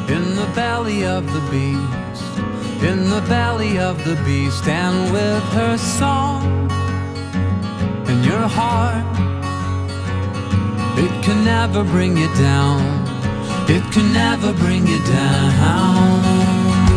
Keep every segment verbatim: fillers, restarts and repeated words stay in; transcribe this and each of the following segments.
In the belly of the beast, in the belly of the beast, and with her song in your heart, it can never bring you down, it can never bring you down.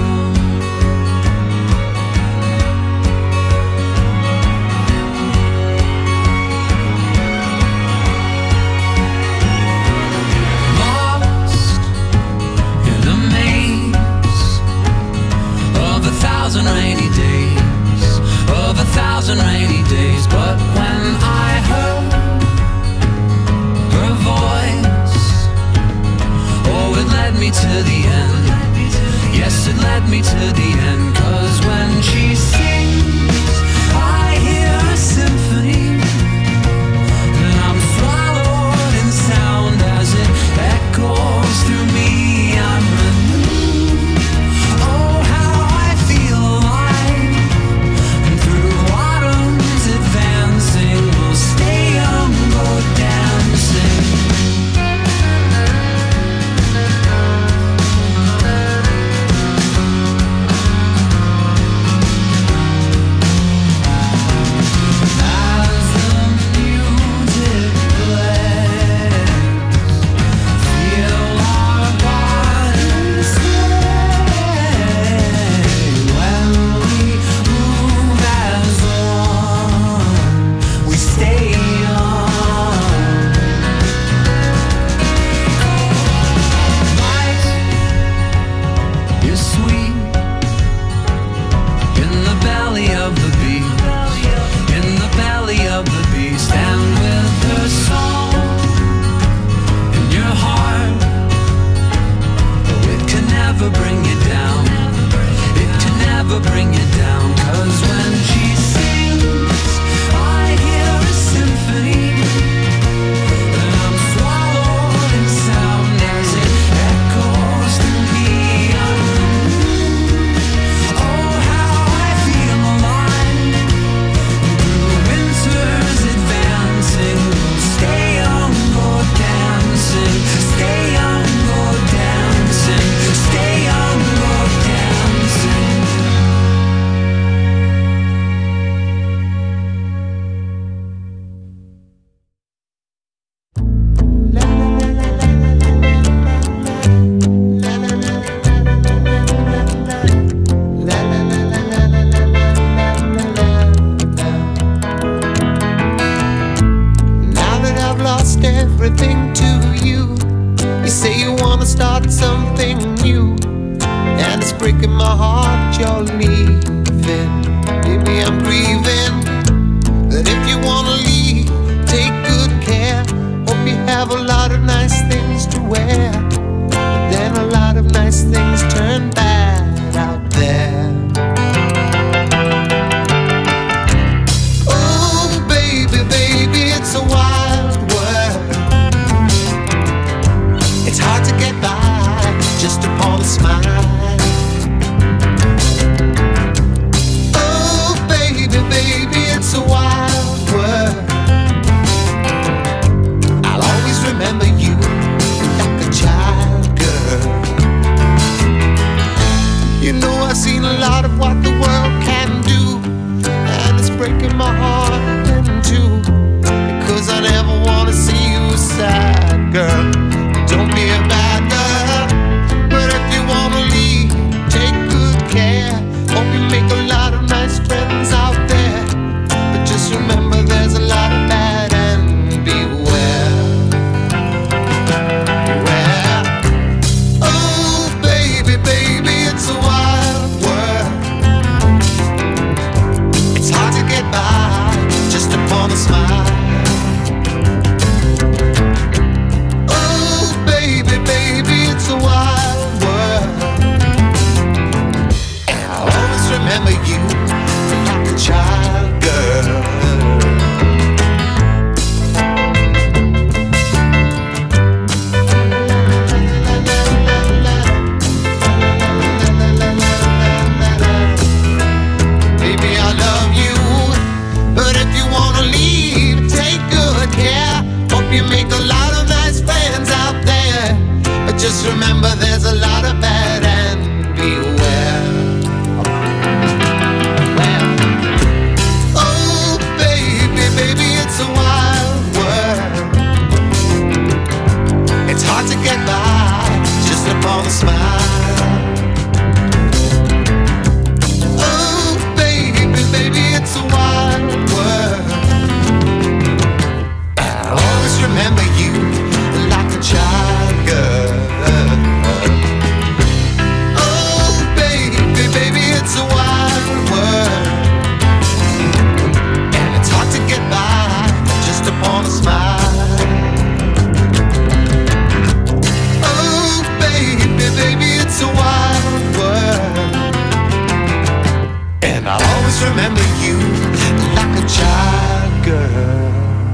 Rainy days, of a thousand rainy days, but when I heard her voice, oh, it led me to the end. Yes, it led me to the end. 'Cause when she sings, I hear a symphony, and I'm swallowed in sound as it echoes through me. I'm renewed. Oh, how I feel alive, and through autumn's advancing, we'll stay young, go dancing. As the music plays, feel our bodies sway. When we move as one, we stay young. Life is sweet in the belly of the beast, in the belly of the beast, and with her song in your heart, oh, it can never bring you down, it can never bring you down. 'Cause when she sings, I hear a symphony, and I'm swallowed in sound as it echoes through me. I'm renewed. Oh, how I feel alive, and through winter's advancing, we'll stay young, go dancing, stay young, go dancing, stay young, go dancing. Now that I've lost everything to you, you say you wanna start something new, and it's breaking my heart you're leaving. Maybe I'm grieving, but if you wanna leave, take good care. Hope you have a lot of nice things to wear, but then a lot of nice things turn bad out there. Oh, baby, baby, it's a wild world. It's hard to get by just upon a smile. Oh, baby, baby, it's a wild world. I'll always remember you like a child, girl. You know I've seen a lot of what the world can do, and it's breaking my heart in two, because I never wanna see you sad, girl. Don't be a bad girl, but if you wanna leave, take good care. Hope you make a lot of nice friends out there, but just remember there's a lot of bad, and beware. Beware. Oh, baby, baby, it's a wild world. a lot of bad and beware. Well, oh baby, baby, it's a wild world. It's hard to get by just upon a smile. Oh baby, baby, it's a wild world. I'll always remember you like a child girl. Oh baby, baby, it's a wild world, and it's hard to get by just upon a smile. Oh baby, baby, it's a wild world, and I'll always remember you like a child girl.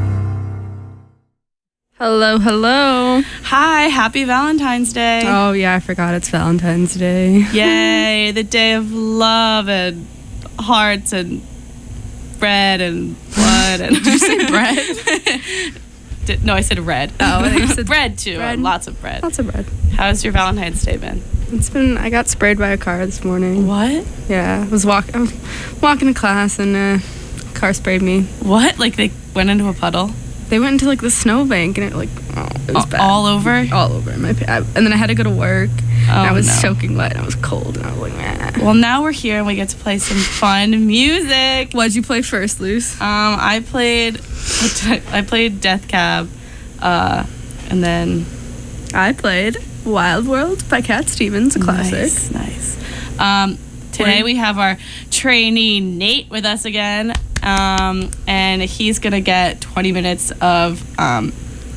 Hello, hello. Hi, happy Valentine's Day. Oh, yeah, I forgot it's Valentine's Day. Yay, the day of love and hearts and bread and blood. And Did you say bread? Did, no, I said red. Oh, I think you said bread too. bread. Lots of bread. Lots of bread. How's your Valentine's Day been? It's been, I got sprayed by a car this morning. What? Yeah, I was, walk, I was walking to class and a car sprayed me. What? Like they went into a puddle? They went into like the snowbank and it like, oh, it was A- bad. all over? All over. My, pa- I, and then I had to go to work. Oh, and I was no. soaking wet and I was cold and I was like, meh. Well, now we're here and we get to play some fun music. What'd you play first, Luce? Um, I played, what did I, I played Death Cab, uh, and then I played Wild World by Cat Stevens, a classic. Nice, nice. Um, today we have our trainee Nate with us again, um, and he's gonna get twenty minutes of um,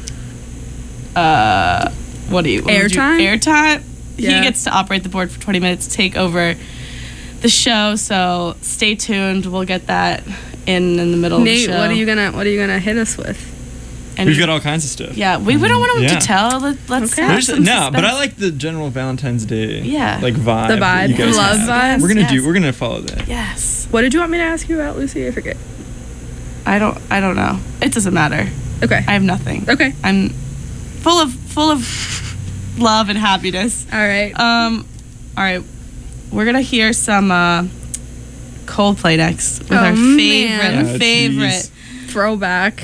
uh, what do you what would you- Airtime? Airtime. Yeah. He gets to operate the board for twenty minutes, take over the show. So stay tuned. We'll get that in in the middle Nate, of the show. what are you gonna what are you gonna hit us with? And We've got all kinds of stuff. yeah, we, we don't want him Yeah. to tell. Let, let's Okay. have There's- some no, but I suspense. like the general Valentine's Day Yeah. like vibe. The that you vibe, guys love have. vibe. We're gonna Yes. do. We're gonna follow that. Yes. What did you want me to ask you about, Lucy? I forget. I don't. I don't know. It doesn't matter. Okay. I have nothing. Okay. I'm full of full of love and happiness. All right. Um, all right, we're gonna hear some uh, Coldplay next with Oh, our man. favorite Oh, favorite. Throwback.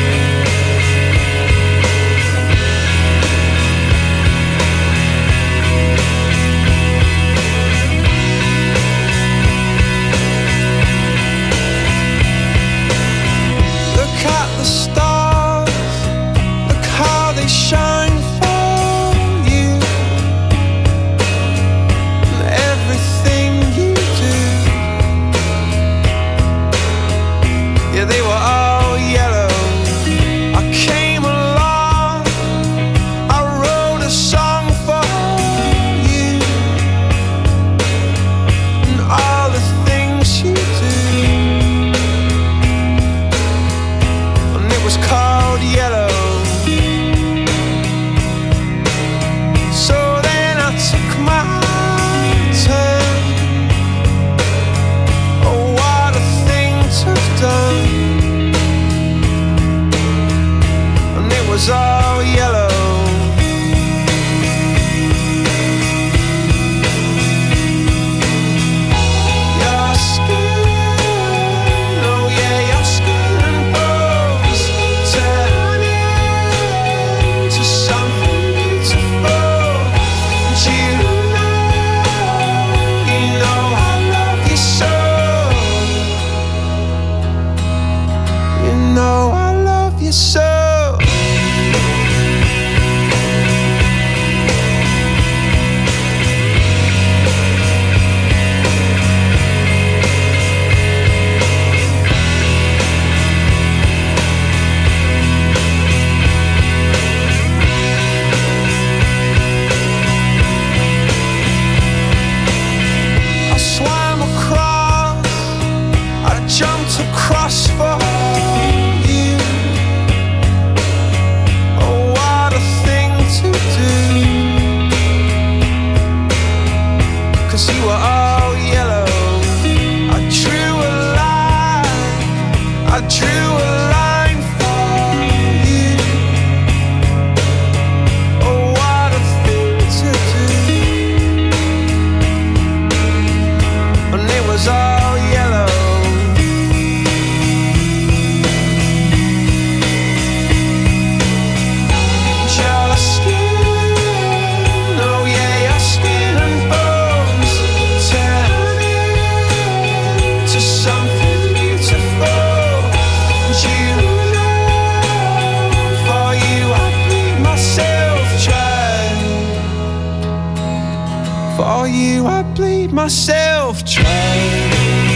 Oh myself trying.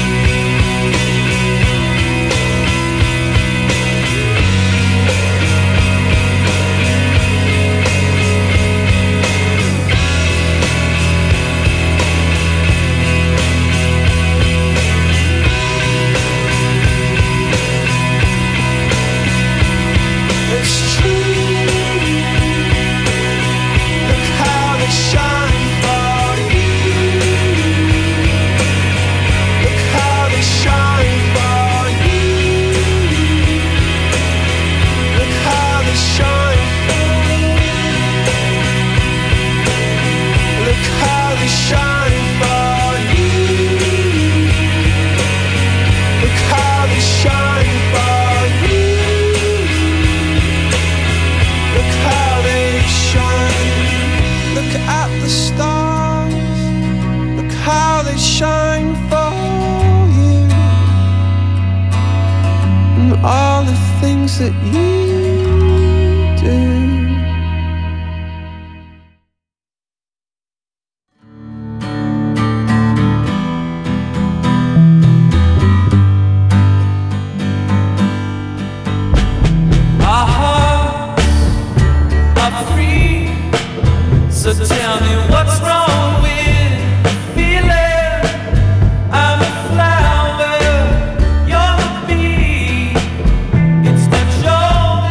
That you do. Our hearts are free, so tell me what's wrong with feeling. I'm a flower, you're the bee. It's not your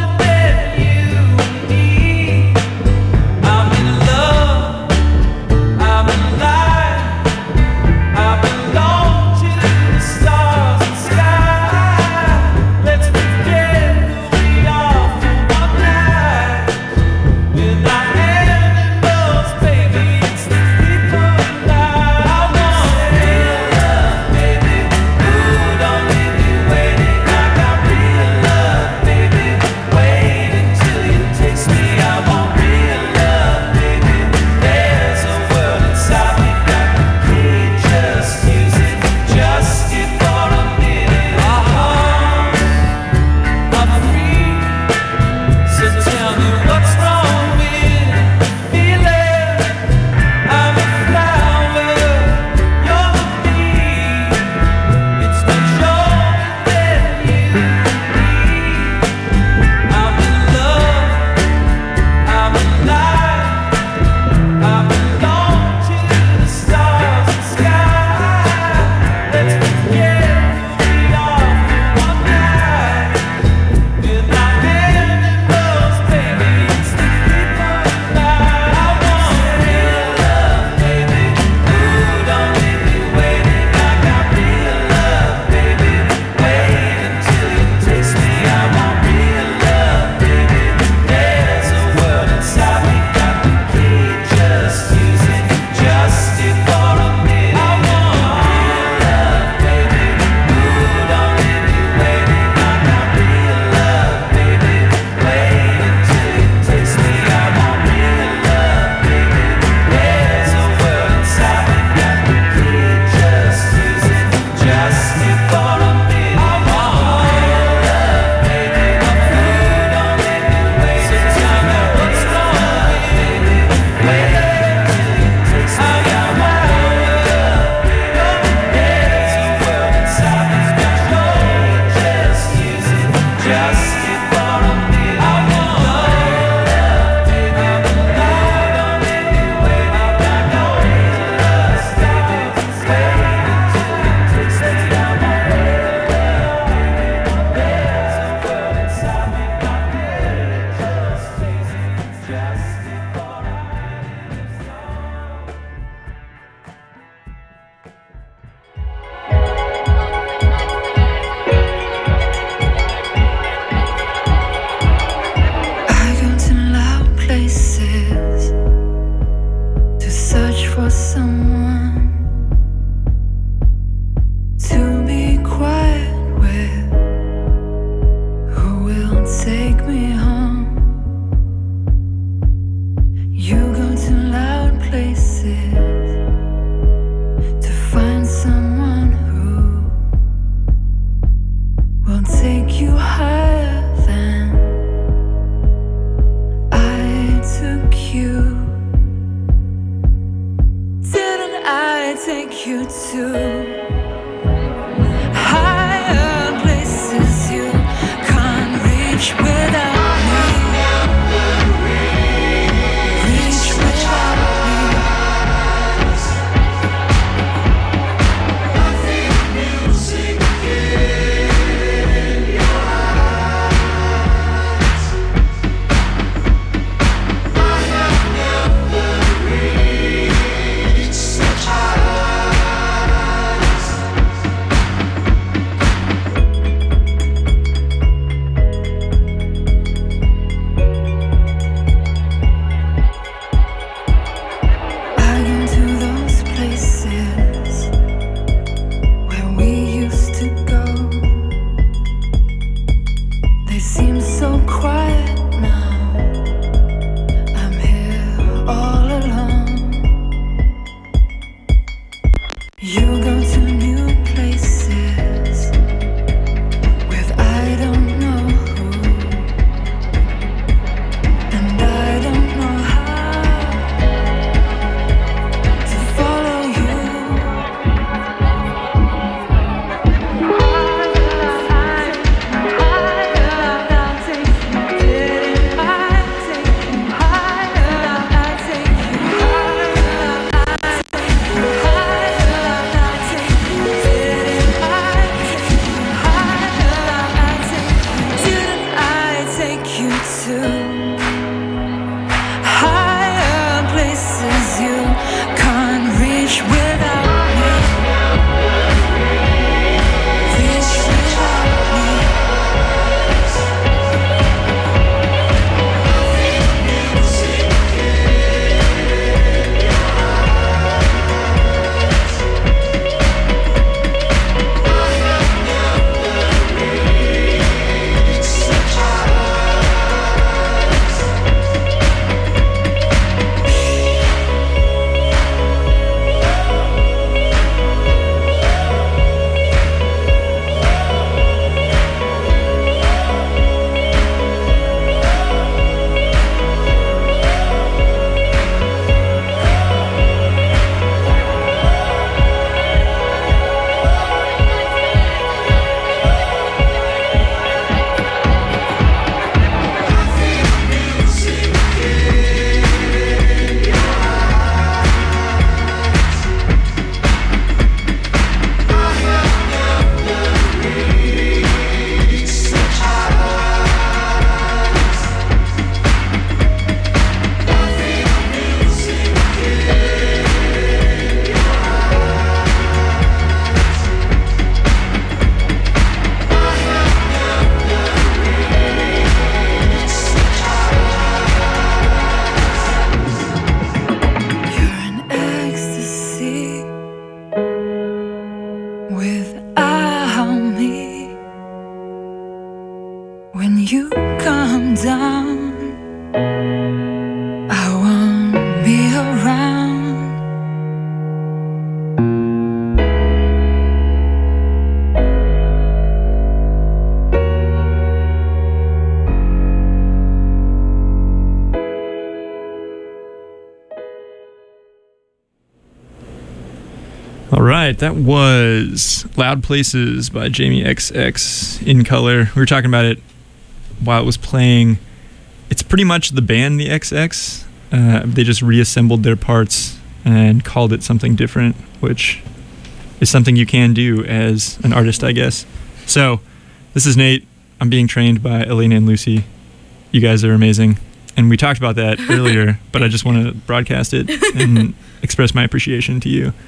right, that was Loud Places by Jamie X X in color. We were talking about it while it was playing. It's pretty much the band, the X X. Uh, they just reassembled their parts and called it something different, which is something you can do as an artist, I guess. So, this is Nate. I'm being trained by Elena and Lucy. You guys are amazing. And we talked about that earlier, but I just want to broadcast it and express my appreciation to you.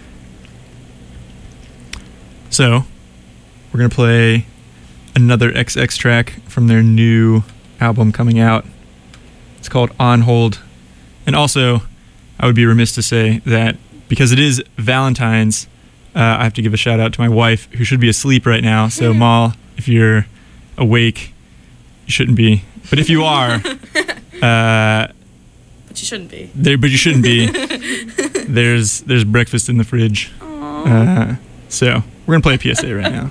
So, we're going to play another X X track from their new album coming out. It's called On Hold. And also, I would be remiss to say that because it is Valentine's, uh, I have to give a shout out to my wife, who should be asleep right now. So, Mal, if you're awake, you shouldn't be. But if you are, uh, but you shouldn't be. There, but you shouldn't be. there's there's breakfast in the fridge. Uh, so we're gonna play a P S A right now.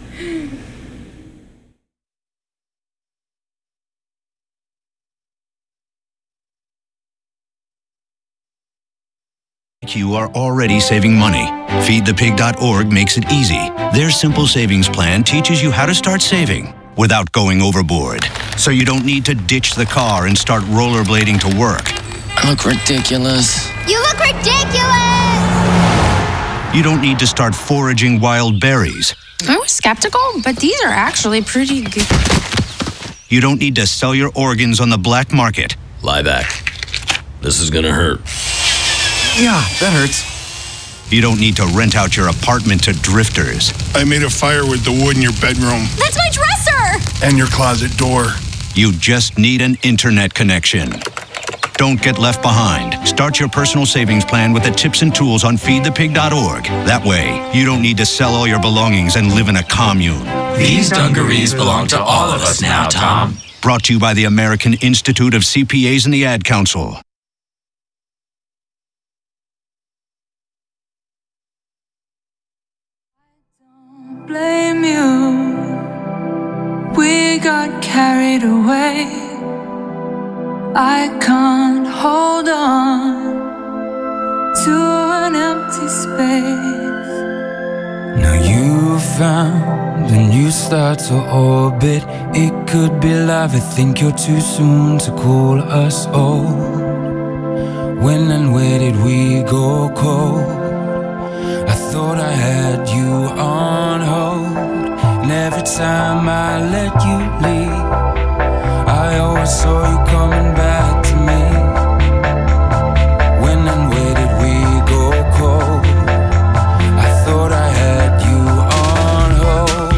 You are already saving money. feed the pig dot org makes it easy. Their simple savings plan teaches you how to start saving without going overboard. So you don't need to ditch the car and start rollerblading to work. I look ridiculous. You look ridiculous! You don't need to start foraging wild berries. I was skeptical, but these are actually pretty good. You don't need to sell your organs on the black market. Lie back. This is gonna hurt. Yeah, that hurts. You don't need to rent out your apartment to drifters. I made a fire with the wood in your bedroom. That's my dresser! And your closet door. You just need an internet connection. Don't get left behind. Start your personal savings plan with the tips and tools on feed the pig dot org. That way, you don't need to sell all your belongings and live in a commune. These dungarees belong to all of us now, Tom. Brought to you by the American Institute of C P As and the Ad Council. Blame you. We got carried away. I can't hold on to an empty space. Now you found a new star to orbit. It could be love. I think you're too soon to call us old. When and where did we go cold? I thought I had you on hold, and every time I let you leave, I always saw you coming back to me. When and where did we go cold? I thought I had you on hold.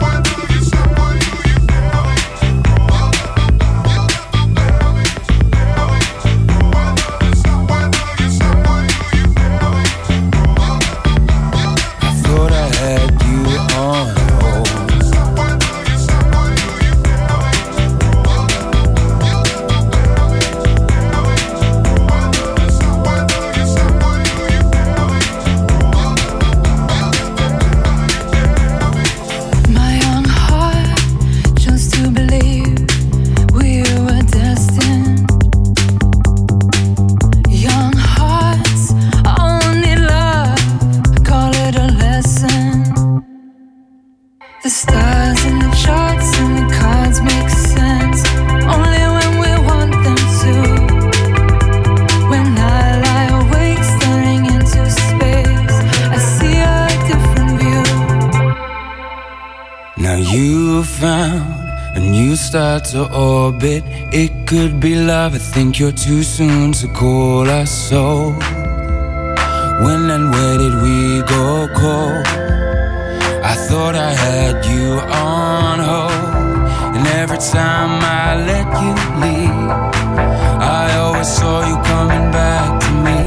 Start to orbit. It could be love. I think you're too soon to call us so. When and where did we go cold? I thought I had you on hold, and every time I let you leave, I always saw you coming back to me.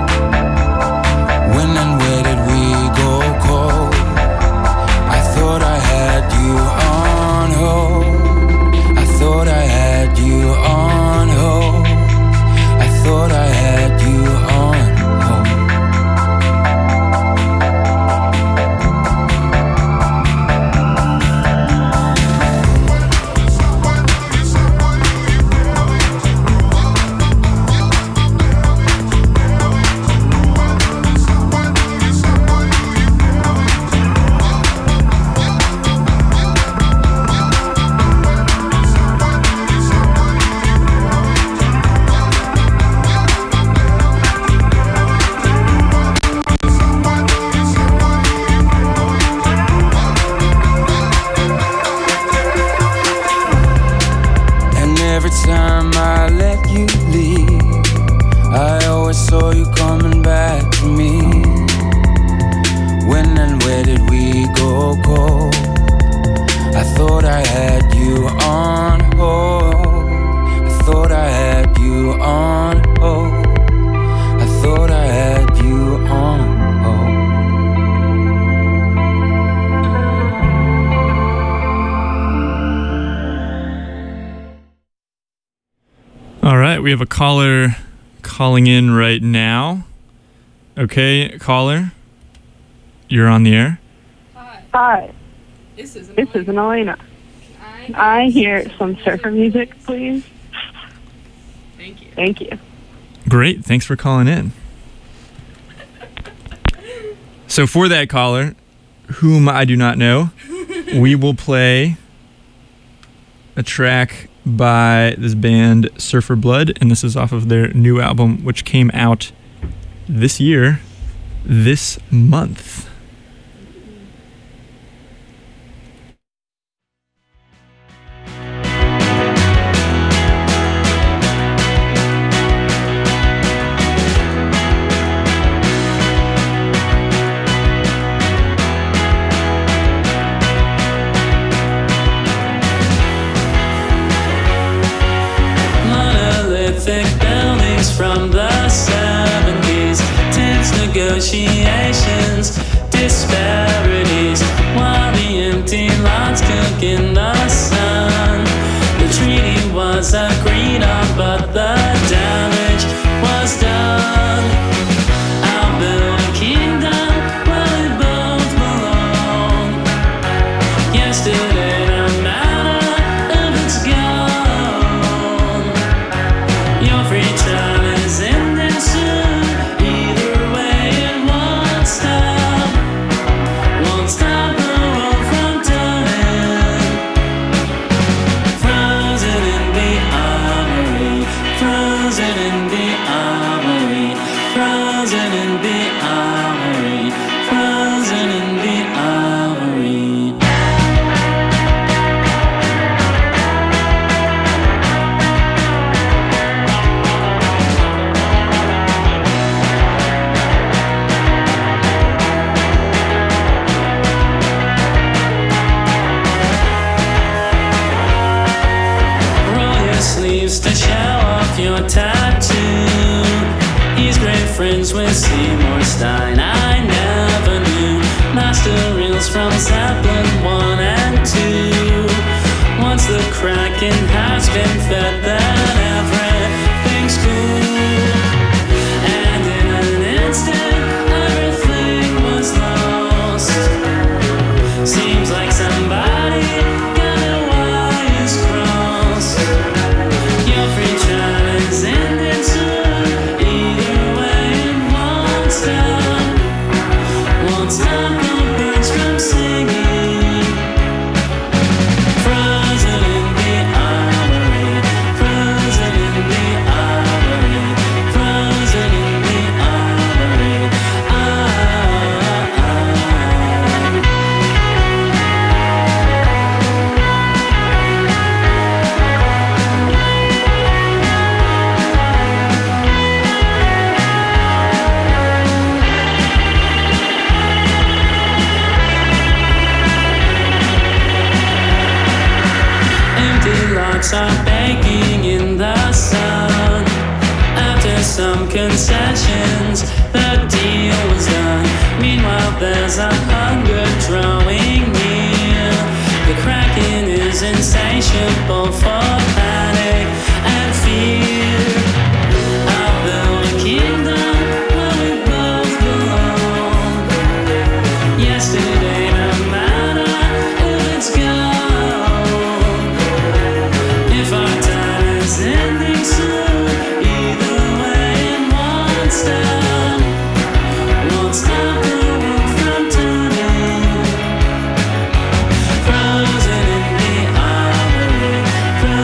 When and where did we go cold? I thought I had you on hold. I thought I had you on hold. I thought I had you on where did we go cold? I thought I had you on hold. I thought I had you on hold. I thought I had you on All right, we have a caller calling in right now. Okay, caller, you're on the air. Hi. This is This is Elena. Can I hear some surfer music, please? Thank you. Thank you. Great, thanks for calling in. So for that caller, whom I do not know, we will play a track by this band Surfer Blood, and this is off of their new album, which came out this year, this month. From the seventies, tense negotiations, disparities, while the empty lots cook in the sun. The treaty was agreed on, but the damage was done. I'll build a kingdom where we both belong. Yesterday, no matter if it's gone, your free time ending soon. Either way, it won't stop. Won't stop the world from turning. Frozen in the armory. Frozen in the armory. Frozen in the armory. Frozen in the armory. Sleeves to show off your tattoo. He's great friends with Seymour Stein. I never knew. Master reels from Zeppelin one and two. Once the Kraken has been fed, then everything's cool. And in an instant, everything was lost. Seems like somebody got their wires crossed. Your free trial is ending soon. Either way, it won't stop. Won't stop the birds from singing. Frozen in the armory. Frozen in the armory. Frozen in the armory. Ah, ah, ah. Empty lots are baking in the sun. After some concessions, the deal was done. Meanwhile, there's a hunger drawing near. The Kraken is insatiable for panic and fear. I'll build a kingdom where we both belong. Yesterday, no matter if it's gone. If our time is ending soon, either way, it won't stop. Won't stop the world from turning. Frozen in the armory.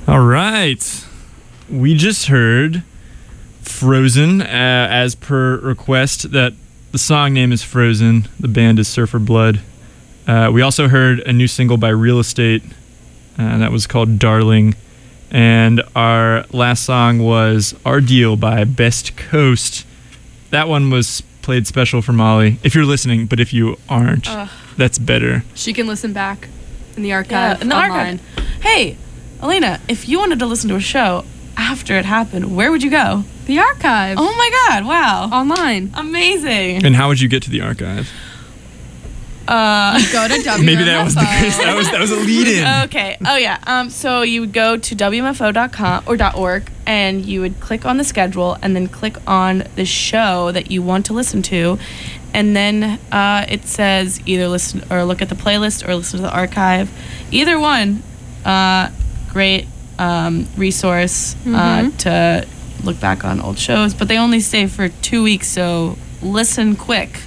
All right. We just heard Frozen, uh, as per request. That the song name is Frozen. The band is Surfer Blood. Uh, we also heard a new single by Real Estate, and that was called Darling. And our last song was Our Deal by Best Coast. That one was played special for Molly, if you're listening, but if you aren't, Ugh. that's better. She can listen back in the Yeah, archive. in the online. archive. Hey, Elena, if you wanted to listen to a show after it happened, where would you go? The archive. Oh my God! Wow. Online. Amazing. And how would you get to the archive? Uh, Go to W M F O. Maybe that was the that was that was a lead in. Okay. Oh yeah. Um. So you would go to W M F O dot com or .org, and you would click on the schedule, and then click on the show that you want to listen to, and then uh, it says either listen or look at the playlist or listen to the archive. Either one, uh, great um, resource uh, Mhm. to look back on old shows. But they only stay for two weeks, so listen quick.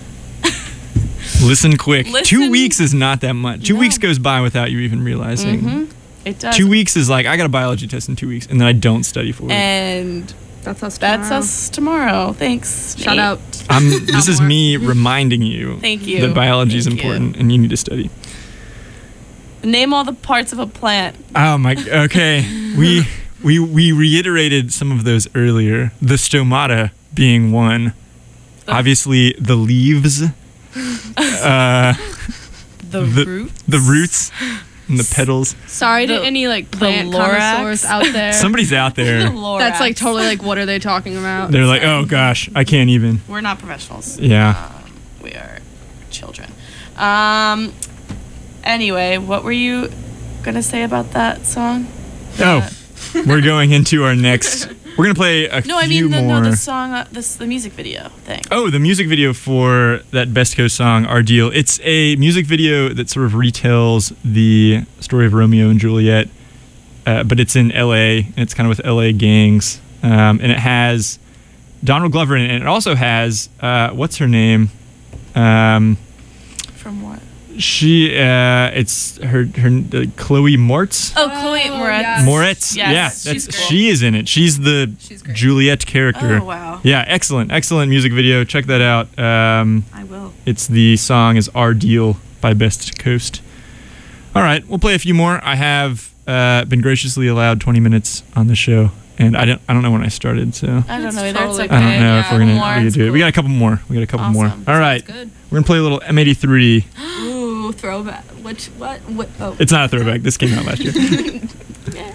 Listen quick. Listen- Two weeks is not that much. Two No. weeks goes by without you even realizing. Mm-hmm. It does. Two weeks is like, I got a biology test in two weeks, and then I don't study for it. And that's us. Tomorrow. That's us tomorrow. Thanks. Shout Nate. out. I'm, this is me reminding you Thank you. that biology is Thank important and you need to study. Name all the parts of a plant. Oh my, okay. we, we, we reiterated some of those earlier. The stomata being one. Obviously, the leaves. Uh, the, the roots. The roots and the petals. Sorry The- to any like plant the lorax. connoisseurs out there. Somebody's out there. That's like totally like, what are they talking about? They're like, oh gosh, I can't even. We're not professionals. Yeah. Um, we are children. Um. Anyway, what were you gonna say about that song? Oh, we're going into our next. We're gonna play a No, I few mean the, more. no, the song, uh, this the music video thing. Oh, the music video for that Best Coast song, Our Deal. It's a music video that sort of retells the story of Romeo and Juliet, uh, but it's in L A, and it's kind of with L A gangs. Um, and it has Donald Glover in it, and it also has, uh, what's her name? Um, From what? she, uh, it's her, her uh, Chloe Moretz. Oh, Chloe Moretz. yes. Moretz, Yes, yeah, she's that's cool. she is in it. She's the Juliet character. Oh, wow. Yeah, excellent, excellent music video. Check that out. Um, I will. It's the song is "Our Deal" by Best Coast. All right, we'll play a few more. I have uh, been graciously allowed twenty minutes on the show, and I don't I don't know when I started, so I don't know either. totally It's okay. I don't know yeah, if we're gonna, more, we're gonna it's do it. cool. We got a couple more. We got a couple more. Awesome. All right, good. we're gonna play a little M eighty-three. Ooh, throwback. Which what? What? Oh. It's not a throwback. This came out last year. Yeah.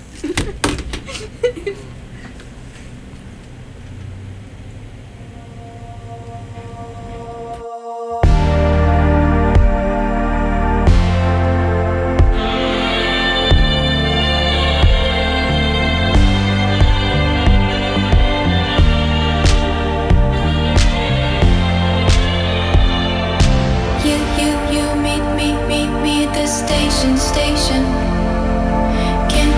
You, you, you meet, meet, meet me at the station, station. Can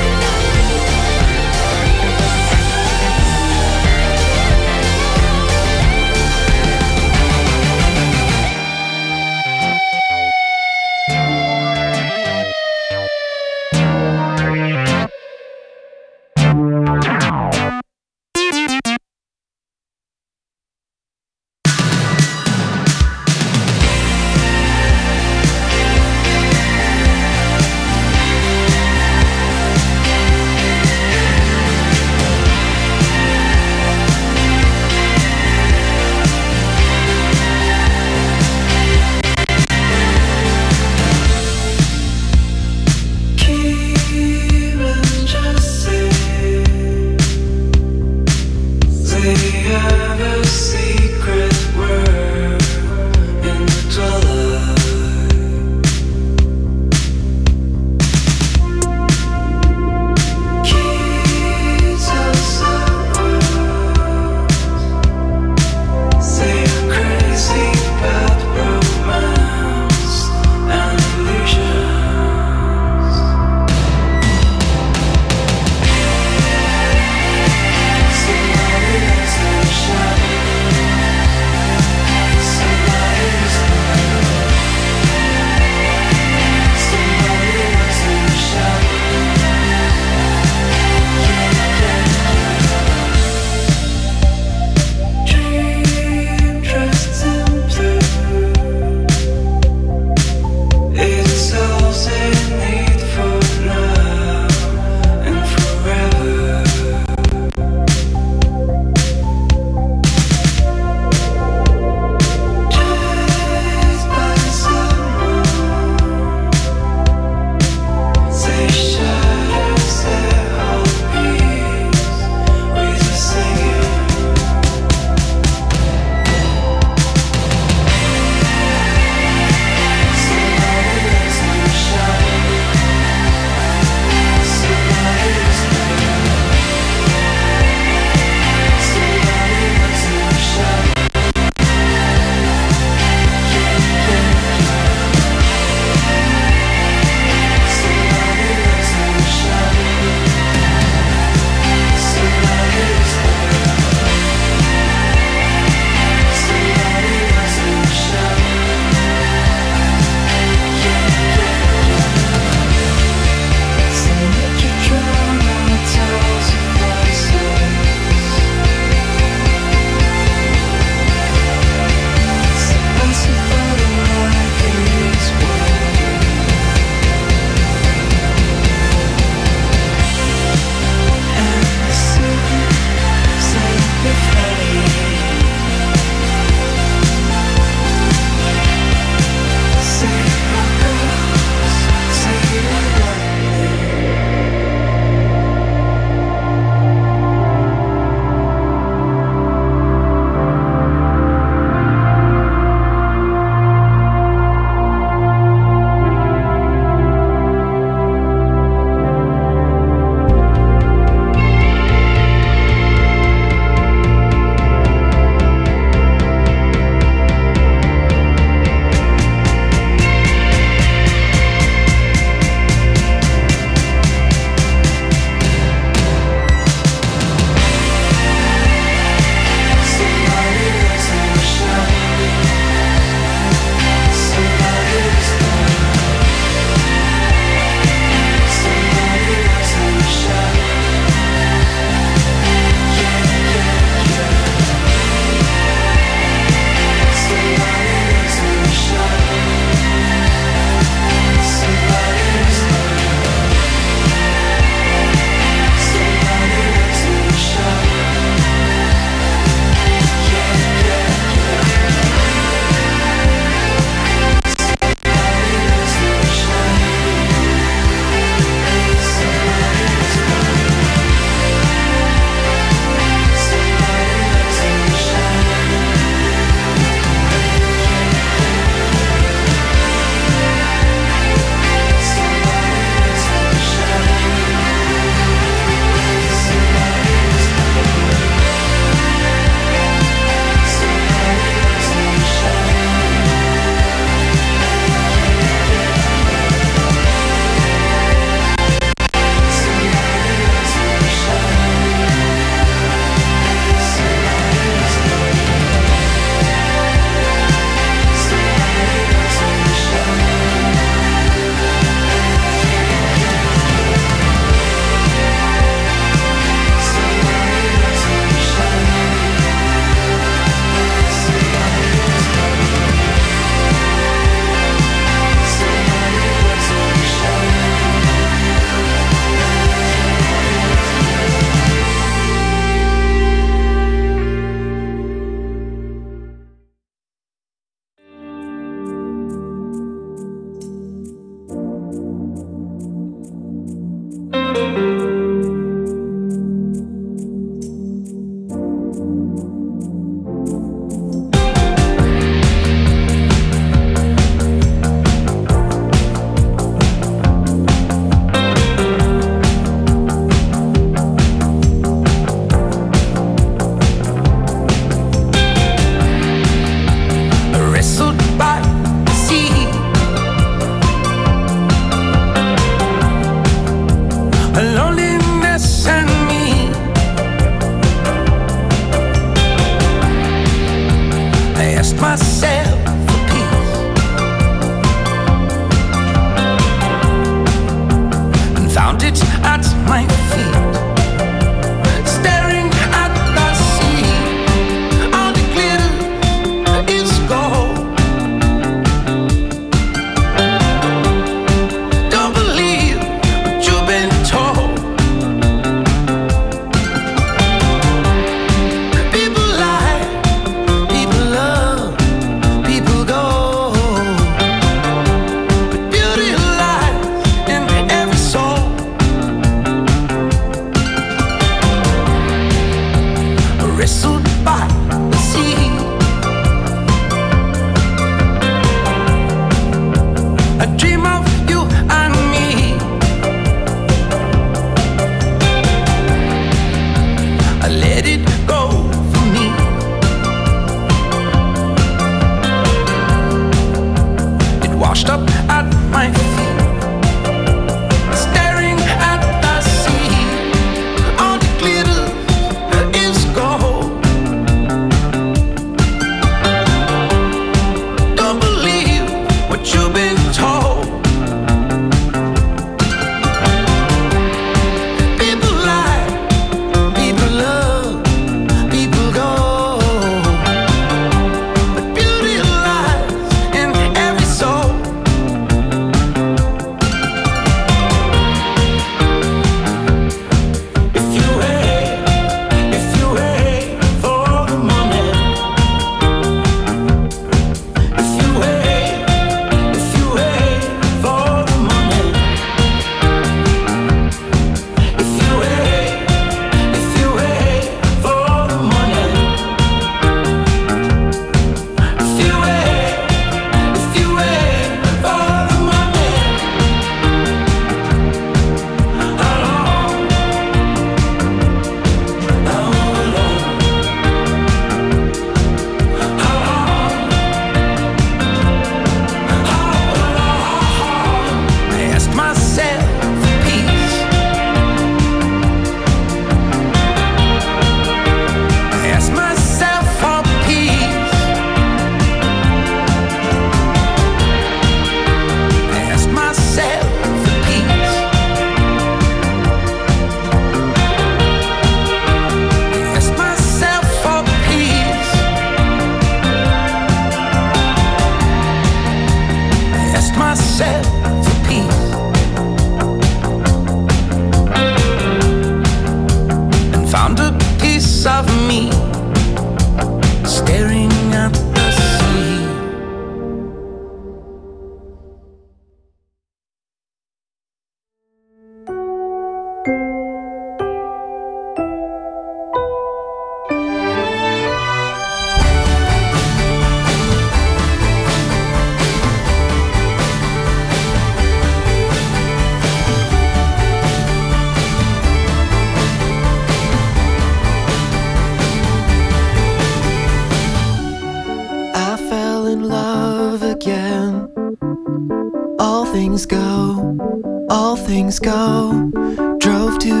things go, all things go. Drove to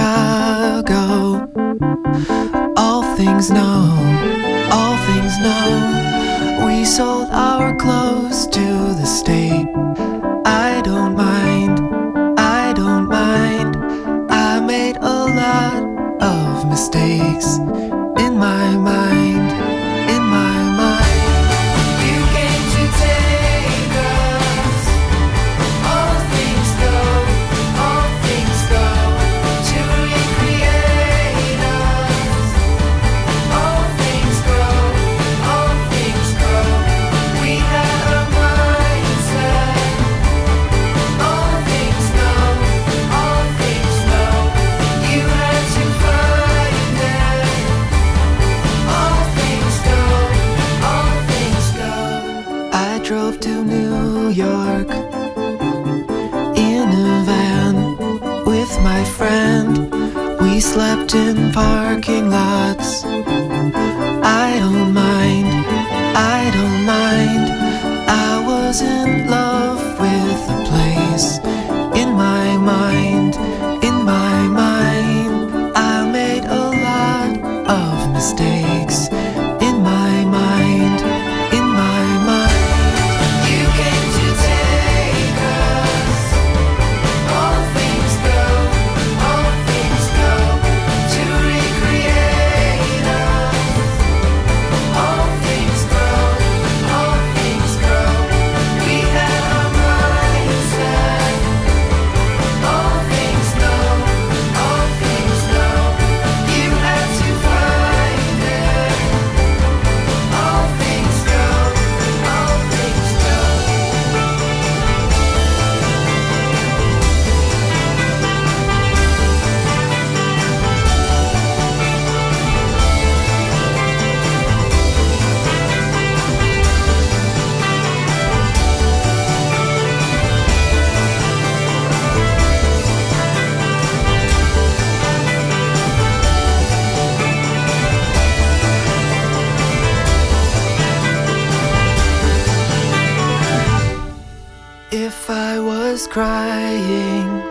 Chicago. All things know, all things know. We sold our clothes to the state. I don't mind, I don't mind. I made a lot of mistakes in my mind, in my mind. You came to take us. All things go, all things go. To recreate us. All things go, all things go. We had a mindset. All things go, all things drove to New York in a van with my friend. We slept in parking lots. I don't mind, I don't mind. I was in love with the place. In my mind, in my mind, I made a lot of mistakes. In my mind, in my mind, you came to take us. All things go, all things go, to recreate us. All things grow, all things grow. We had our mindset. All things know, all things know. You had to find it. All things go, all things go. If I was crying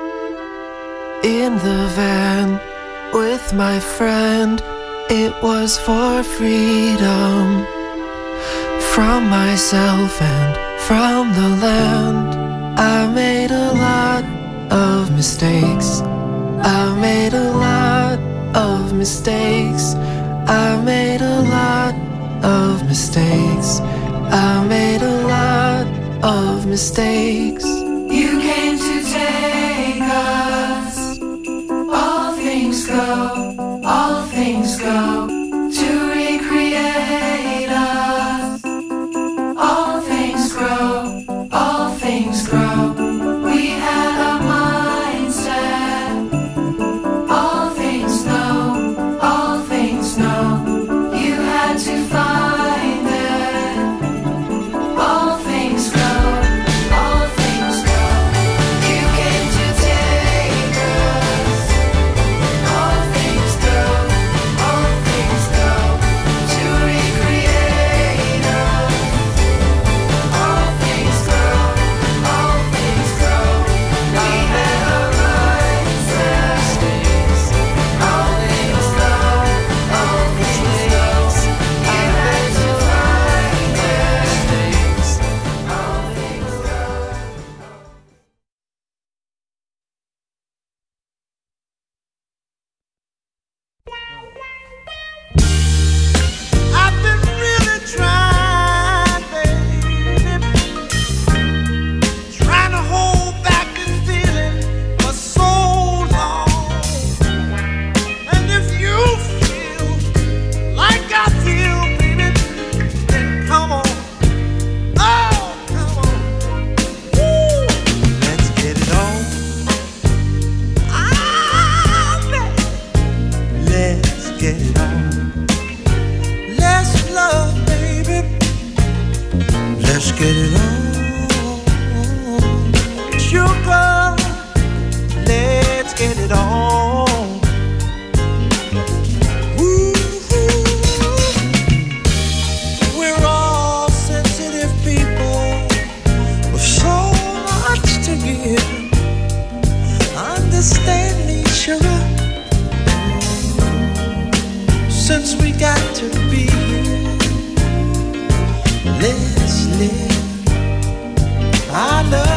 in the van with my friend, it was for freedom from myself and from the land. I made a lot of mistakes. I made a lot of mistakes. I made a lot of mistakes. I made a lot of mistakes. You came to take us. All things go, all things go, to recreate us. All things grow, all things grow. We had our mindset. All things know, all things know. You had to find it. All things go, all things go. You came to take us. All things go, all things go, to recreate us. All things grow, all things grow. We had our mindset. All things know, all things know. You had to find it. All things go. I've been really trying, baby, trying to hold back this feeling for so long. And if you feel like I feel, baby, then come on, oh, come on, woo, let's get it on. Ah, baby, let's get it on. Let's love, baby. Let's get it on. Sugar, let's get it on. Ooh, we're all sensitive people with so much to give. Understand each other. Since we got to be here, let's live. I love